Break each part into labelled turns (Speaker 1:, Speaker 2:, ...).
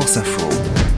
Speaker 1: France Info.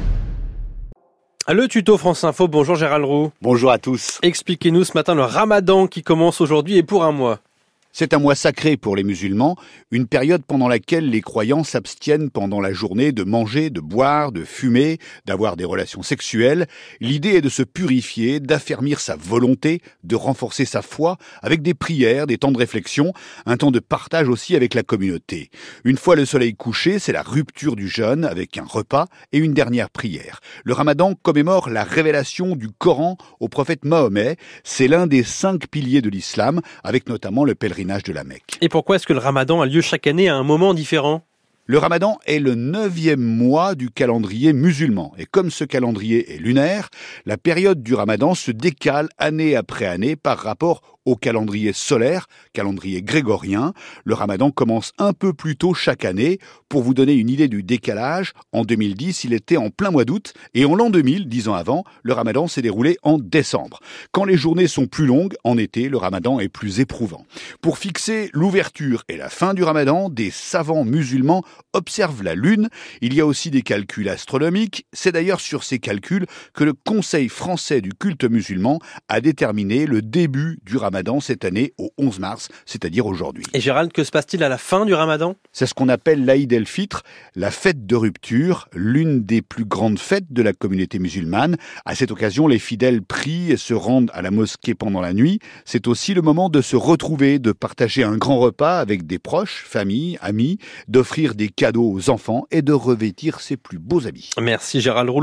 Speaker 2: Le tuto France Info, bonjour Gérald Roux.
Speaker 3: Bonjour à tous.
Speaker 2: Expliquez-nous ce matin le Ramadan qui commence aujourd'hui et pour un mois.
Speaker 3: C'est un mois sacré pour les musulmans, une période pendant laquelle les croyants s'abstiennent pendant la journée de manger, de boire, de fumer, d'avoir des relations sexuelles. L'idée est de se purifier, d'affermir sa volonté, de renforcer sa foi avec des prières, des temps de réflexion, un temps de partage aussi avec la communauté. Une fois le soleil couché, c'est la rupture du jeûne avec un repas et une dernière prière. Le Ramadan commémore la révélation du Coran au prophète Mahomet. C'est l'un des 5 piliers de l'islam, avec notamment le pèlerinage de la Mecque.
Speaker 2: Et pourquoi est-ce que le Ramadan a lieu chaque année à un moment différent ?
Speaker 3: Le Ramadan est le 9e mois du calendrier musulman. Et comme ce calendrier est lunaire, la période du Ramadan se décale année après année par rapport au calendrier solaire, calendrier grégorien. Le Ramadan commence un peu plus tôt chaque année. Pour vous donner une idée du décalage, en 2010, il était en plein mois d'août. Et en l'an 2000, 10 ans avant, le Ramadan s'est déroulé en décembre. Quand les journées sont plus longues, en été, le Ramadan est plus éprouvant. Pour fixer l'ouverture et la fin du Ramadan, des savants musulmans observent la lune. Il y a aussi des calculs astronomiques. C'est d'ailleurs sur ces calculs que le Conseil français du culte musulman a déterminé le début du Ramadan cette année au 11 mars, c'est-à-dire aujourd'hui.
Speaker 2: Et Gérald, que se passe-t-il à la fin du Ramadan ?
Speaker 3: C'est ce qu'on appelle l'Aïd el-Fitr, la fête de rupture, l'une des plus grandes fêtes de la communauté musulmane. À cette occasion, les fidèles prient et se rendent à la mosquée pendant la nuit. C'est aussi le moment de se retrouver, de partager un grand repas avec des proches, famille, amis, d'offrir des cadeaux aux enfants et de revêtir ses plus beaux habits.
Speaker 2: Merci Gérald Roux.